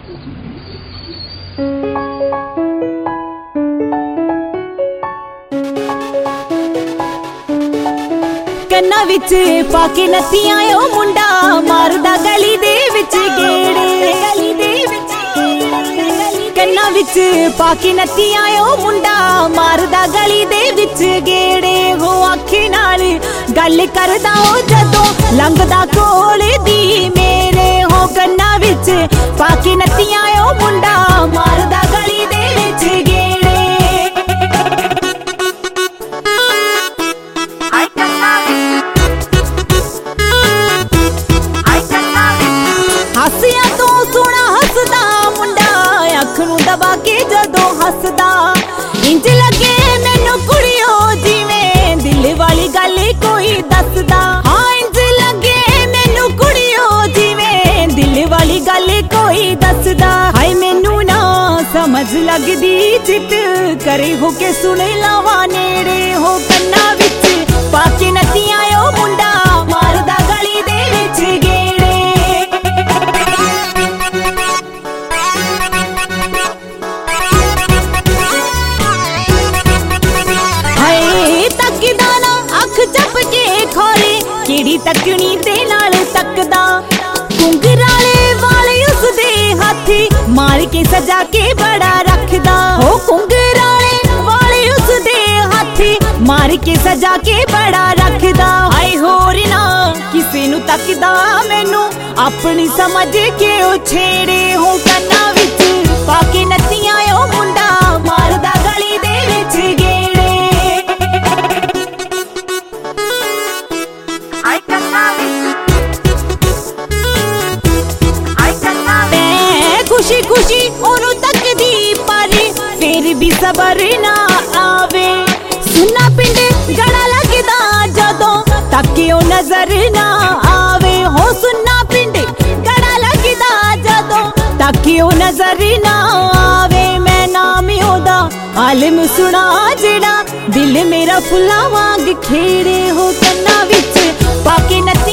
ਕੰਨਾਂ ਵਿੱਚ ਪਾ ਕੇ ਨੱਤੀਆਂ ਓ ਮੁੰਡਾ ਮਾਰਦਾ ਗਲੀ ਦੇ ਵਿੱਚ ਗੇੜੇ, ਗਲੀ ਦੇ ਵਿੱਚ ਕੰਨਾਂ ਵਿੱਚ ਪਾ ਕੇ ਨੱਤੀਆਂ ਓ ਮੁੰਡਾ ਮਾਰਦਾ ਗਲੀ ਦੇ ਵਿੱਚ ਗੇੜੇ। ਹੋ ਅੱਖੀ ਨਾਲ ਗੱਲ ਕਰਦਾ ਓ ਜਦੋਂ ਲੰਘਦਾ ਕੋਲ ਦੀ ਮੇਰੇ। ਹੋ ਕੰਨਾਂ ਵਿੱਚ ਪਾ ਕੇ ਨੱਤੀਆਂ ਓ ਮੁੰਡਾ ਮਾਰਦਾ ਗਲੀ ਦੇ ਵਿੱਚ ਗੇੜੇ। ਹਾਸਿਆਂ ਤੋਂ ਸੋਹਣਾ ਹੱਸਦਾ ਮੁੰਡਾ ਅੱਖ ਨੂੰ ਦਬਾ ਕੇ ਜਦੋਂ ਹੱਸਦਾ, ਇੰਜ ਲੱਗੇ ਮੈਨੂੰ ਕੁੜੀਓ ਜਿਵੇਂ ਦਿਲ ਵਾਲੀ ਗੱਲ ਕੋਈ ਦੱਸਦਾ। ਹਾਂ ਇੰਜ ਲੱਗੇ ਮੈਨੂੰ ਕੁੜੀਓ ਜਿਵੇਂ ਦਿਲ ਵਾਲੀ ਗੱਲ ਕੋਈ ਦੱਸਦਾ। ਹਾਏ ਮੈਨੂੰ ਨਾ ਸਮਝ ਲੱਗਦੀ ਜਿੱਤ ਕਰੇ ਹੋ ਕੇ ਸੁਣ ਲਵਾਂ ਨੇੜੇ। ਹੋ ਕੰਨਾਂ ਵਿੱਚ ਪਾ ਕੇ ਨੱਤੀਆਂ ਓ ਮੁੰਡਾ ਮਾਰਦਾ ਗਲੀ ਦੇ ਵਿੱਚ ਗੇੜੇ। ਤੱਕਦਾ ਨਾ ਅੱਖ ਚੱਪ ਕੇ ਖੋਲੇ ਕਿਹੜੀ ਤੱਕਣੀ ਦੇ ਨਾਲ ਤੱਕਦਾ। ਘੁੰਗਰਾਲੇ ਵਾਲੇ ਉਸਦੇ ਹੱਥੀ ਮਾਰ ਕੇ ਸਜਾ ਕੇ ਬੜਾ ਰੱਖਦਾ। ਹੋ ਘੁੰਗਰਾਲੇ ਵਾਲੇ ਉਸਦੇ ਹੱਥੀ ਮਾਰ ਕੇ ਸਜਾ ਕੇ ਬੜਾ ਰੱਖਦਾ। ਹਾਏ ਹੋਰ ਨਾ ਕਿਸੇ ਨੂੰ ਤੱਕਦਾ ਮੈਨੂੰ ਆਪਣੀ ਸਮਝ ਕੇ ਉਹ ਛੇੜੇ। ਹੋ ਕੰਨਾਂ ਵਿੱਚ ਪਾ ਕੇ ਨੱਤੀਆਂ ਓ ਮੁੰਡਾ ਮਾਰਦਾ ਗਲੀ ਦੇ ਵਿੱਚ ਗੇੜੇ। ਖੁਸ਼ੀ ਖੁਸ਼ੀ ਉਹਨੂੰ ਤੱਕਦੀ ਪਰ ਫੇਰ ਵੀ ਸਬਰ ਨਾ ਆਵੇ। ਸੁੰਨਾ ਪਿੰਡ ਗੜਾ ਲੱਗਦਾ ਜਦੋਂ ਤੱਕਿਓ ਨਜ਼ਰ ਨਾ ਆਵੇ। ਹੋ ਸੁੰਨਾ ਪਿੰਡ ਗੜਾ ਲੱਗਦਾ ਜਦੋਂ ਤੱਕਿਓ ਨਜ਼ਰ ਨਾ ਆਵੇ। ਮੈਂ ਨਾਮ ਉਹਦਾ ਆਲਮ ਸੁਣਾ ਜਿਹੜਾ ਦਿਲ ਮੇਰਾ ਫੁੱਲਾਂ ਵਾਂਗ ਖੇੜੇ। ਹੋ ਕੰਨਾਂ ਵਿੱਚ ਪਾ ਕੇ ਨੱਤੀਆਂ